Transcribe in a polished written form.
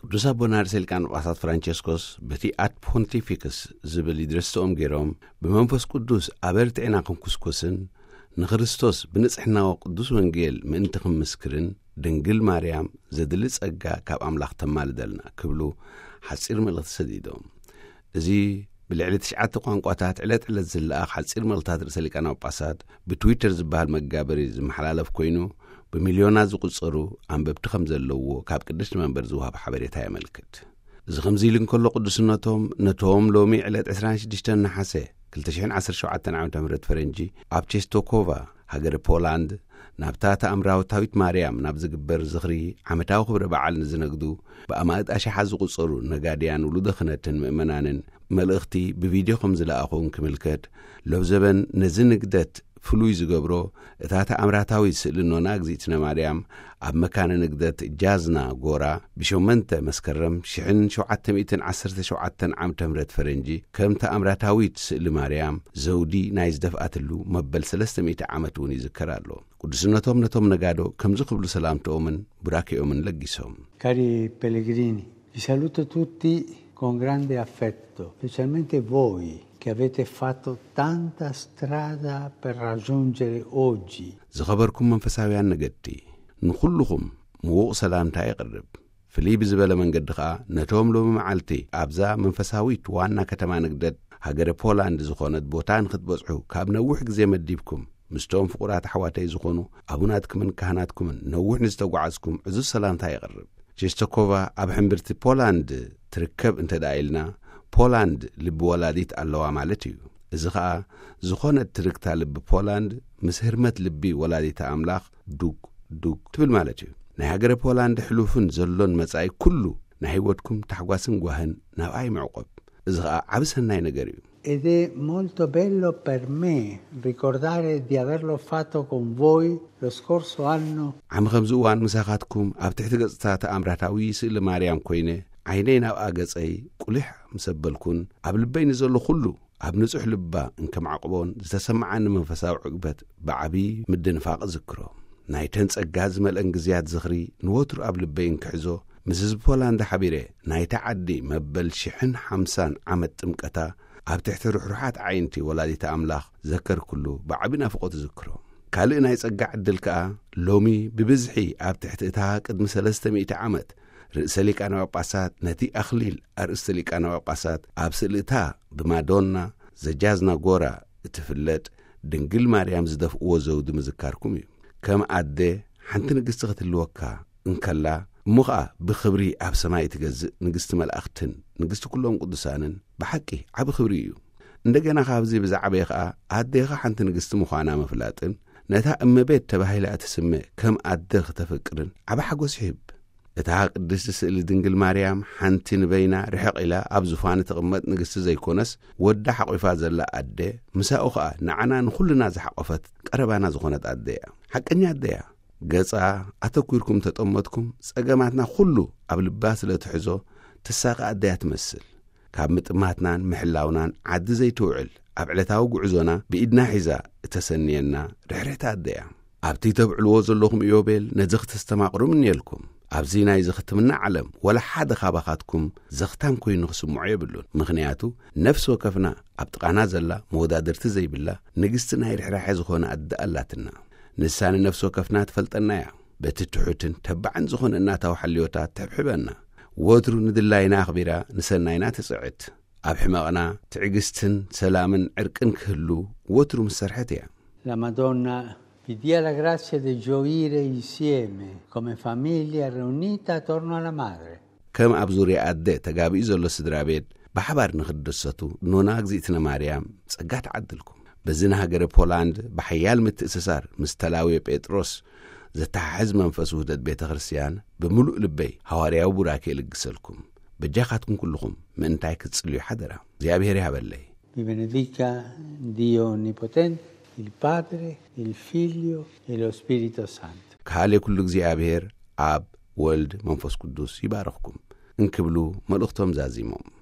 ቅዱስ አቡነ አርሴ ሊቃነ ጳጳሳት ፍራንቼስኮስ በቲ አት ፖንቲፊክስ ዝብል ይድረስቶም ገይሮም በመንፈስ ቅዱስ አበርትዕና ክንኩስኮስን ንክርስቶስ ብንጽሕናው ቅዱስ ወንጌል ምእንቲ ክምስክርን ድንግል ማርያም ዘድሊ ጸጋ ካብ ኣምላኽ ተማልደልና ክብሉ ሓጺር መልእኽቲ ሰዲዶም። እዚ ብልዕሊ 9 ቋንቋታት ዕለት ዕለት ዝለኣኽ ሓጺር መልእኽታት ርእሰ ሊቃነ ጳጳሳት ብትዊተር ዝበሃል መጋበሪ ዝመሓላለፍ ኮይኑ በሚልዮናት ዝቁጸሩ አንበብቲ ከም ዘለዎ ካብ ቅድስት መንበር ዝውሃብ ሓበሬታ የመልክት። እዚ ከምዚ ኢሉ እንከሎ ቅዱስነቶም ነቶም ሎሚ ዕለት 26 ነሓሴ 2017 ዓ.ም ፈረንጂ ኣብ ቼስቶኮቫ ሃገረ ፖላንድ ናብታ ተኣምራዊት ማርያም ናብ ዝግበር ዝኽሪ ዓመታዊ ክብረ በዓል ንዝነግዱ ብኣማእት ኣሽሓት ዝቁጸሩ ነጋድያን ውሉደ ክህነትን ምእመናንን መልእኽቲ ብቪድዮ ከም ዝለኣኹን ክምልከት ሎብ ዘበን ነዚ ንግደት ፍሉይ ዝገብሮ እታ ተኣምራታዊ ስእሊ ኖና እግዝእትነ ማርያም ኣብ መካነ ንግደት ጃዝና ጎራ ብ8 መስከረም 1717 ዓመተ ምህረት ፈረንጂ ከም ተኣምራታዊት ስእሊ ማርያም ዘውዲ ናይ ዝደፍኣትሉ መበል 300 ዓመት እውን ይዝከር ኣሎ። ቅዱስነቶም ነቶም ነጋዶ ከምዚ ክብሉ ሰላምቶምን ቡራኬኦምን ለጊሶም። ካሪ pellegrini, vi saluto tutti con grande affetto, specialmente voi che avete fatto tanta strada per raggiungere oggi. ዝኸበርኩም መንፈሳውያን ነገዲ ንኹልኹም ምዉቕ ሰላምታ ይቕርብ። ፍልይ ብዝበለ መንገዲ ኸዓ ነቶም ሎሚ መዓልቲ ኣብዛ መንፈሳዊት ዋና ከተማ ንግደት ሃገረ ፖላንድ ዝኾነት ቦታ ንኽትበጽሑ ካብ ነዊሕ ግዜ መዲብኩም ምስቶም ፍቑራት ኣሕዋተይ ዝኾኑ ኣቡናትኩምን ካህናትኩምን ነዊሕ ንዝተጓዓዝኩም ዕዙዝ ሰላምታ ይቕርብ። ቼስቶኮቫ ኣብ ሕምብርቲ ፖላንድ ትርከብ እንተዳኢልና ፖላንድ ልቢ ወላዲት ኣለዋ ማለት እዩ። እዚ ኸዓ ዝኾነት ትርክታ ልቢ ፖላንድ ምስ ህርመት ልቢ ወላዲታ ኣምላኽ ዱግ ዱግ ትብል ማለት እዩ። ናይ ሃገረ ፖላንድ ሕሉፍን ዘሎን መጻኢ ኩሉ ናይ ህይወትኩም ታሕጓስን ጓህን ናብኣይ ምዕቆብ። እዚ ኸዓ ዓብ ሰናይ ነገር እዩ። Ed è molto bello per me ricordare di averlo fatto con voi lo scorso anno. ዓም ከምዚ እዋን ምሳኻትኩም ኣብ ትሕቲ ገጽታ ተኣምራታዊ ስእሊ ማርያም ኮይነ ዓይነይ ናብ ኣገጸይ ቁልሕ ምሰበልኩን ኣብ ልበይ ንዘሎ ኩሉ ኣብ ንጹሕ ልባ እንከምዓቕቦን ዝተሰማዓኒ መንፈሳዊ ዕግበት ብዓቢ ምድንፋቕ ዝክሮ ናይ ተንጸጋ ዝመልአን ግዝያት ዝኽሪ ንወትሩ ኣብ ልበይ እንክሕዞ ምስ ህዝቢ ፖላንድ ሓቢረ ናይ ተዓዲ መበል 150 ዓመት ጥምቀታ ኣብ ትሕቲ ሩሕሩሓት ዓይንቲ ወላዲታ ኣምላኽ ዘከር ኩሉ ብዓቢ ናፍቖት ዝክሮ። ካልእ ናይ ጸጋ ዕድል ከኣ ሎሚ ብብዝሒ ኣብ ትሕቲ እታ ቅድሚ 300 ዓመት ርእሰ ሊቃነ ጳጳሳት ነቲ ኣኽሊል ኣርእስተ ሊቃነ ጳጳሳት ኣብ ስእልታ ብማዶና ዘጃዝና ጎራ እትፍለጥ ድንግል ማርያም ዝደፍእዎ ዘውዲ ምዝካርኩም እዩ። ከም ኣደ ሓንቲ ንግሥቲ ክትልወካ እንከላ እሞ ኸዓ ብኽብሪ ኣብ ሰማይ ትገዝእ ንግሥቲ መላእኽትን ንግሥቲ ኩሎም ቅዱሳንን ብሓቂ ዓብ ክብሪ እዩ። እንደገና ካብዚ ብዛዕበየ ኸዓ ኣዴኻ ሓንቲ ንግሥቲ ምዃና መፍላጥን ነታ እመቤት ተባሂላ እትስምዕ ከም ኣደ ክተፈቅርን ዓብ ሓጐስ ይህብ። እታ ቅድስቲ ስእሊ ድንግል ማርያም ሓንቲ ንበይና ርሕቕ ኢላ ኣብ ዙፋን ትቕመጥ ንግሥቲ ዘይኮነስ ወዳ ሓቝፋ ዘላ ኣደ ምሳኡ ኸዓ ንዓና ንኹልና ዝሓቖፈት ቀረባና ዝኾነት ኣደ እያ። ሓቀኛ ኣደ እያ። ገጻ ኣተኲርኩም ተጠመጥኩም ጸገማትና ኩሉ ኣብ ልባ ስለ ትሕዞ ትሳቐ ኣደ እያ ትመስል። ካብ ምጥማትናን ምሕላውናን ዓዲ ዘይትውዕል ኣብ ዕለታዊ ጉዕዞና ብኢድና ሒዛ እተሰንየና ርሕርሕቲ ኣደ እያ። ኣብቲ ተብዕልዎ ዘለኹም ኢዮቤል ነዚ ክትስተማቕሩ እኒኤልኩም። ኣብዚ ናይ ዝኽትምና ዓለም ወላ ሓደ ካባኻትኩም ዘኽታም ኮይኑ ክስምዖ የብሉን። ምኽንያቱ ነፍሲ ወከፍና ኣብ ጥቓና ዘላ መወዳድርቲ ዘይብላ ንግሥቲ ናይ ርሕራሐ ዝኾነ ኣደ ኣላትና። ንሳኒ ነፍሲ ወከፍና ትፈልጠና እያ። በቲ ትሑትን ተባዕን ዝኾነ እናታዊ ሓልዮታት ተሕብሕበና። ወትሩ ንድላይና ኣኽቢራ ንሰናይና ትጽዕት። ኣብ ሕመቕና ትዕግስትን ሰላምን ዕርቅን ክህሉ ወትሩ ምስ ሰርሐት እያ። La Madonna vi dia la grazia di gioire insieme come famiglia riunita attorno alla madre. ከም ኣብ ዙርያ ኣደ ተጋቢኡ ዘሎ ስድራ ቤት ብሓባር ንኽደሰቱ ኖና እግዝእትነ ማርያም ጸጋ ተዓድልኩም። በዚ ሃገረ ፖላንድ ብሓያል ምትእስሳር ምስ ተላውየ ጴጥሮስ ዘተሓሕዝ መንፈስ ውህደት ቤተ ክርስቲያን ብምሉእ ልበይ ሐዋርያዊ ቡራኬ ልግሰልኩም። በጃኻትኩም ኩልኹም ምእንታይ ክትጽልዩ ሓደራ። እግዚአብሔር ይሃበለይ። Vi benedica Dio Onnipotente, il Padre, il Figlio e lo Spirito Santo. ካለ ኩሉ እግዚአብሔር አብ ወልድ መንፈስ ቅዱስ ይባረኽኩም እንክብሉ መልእኽቶም ዛዚሞም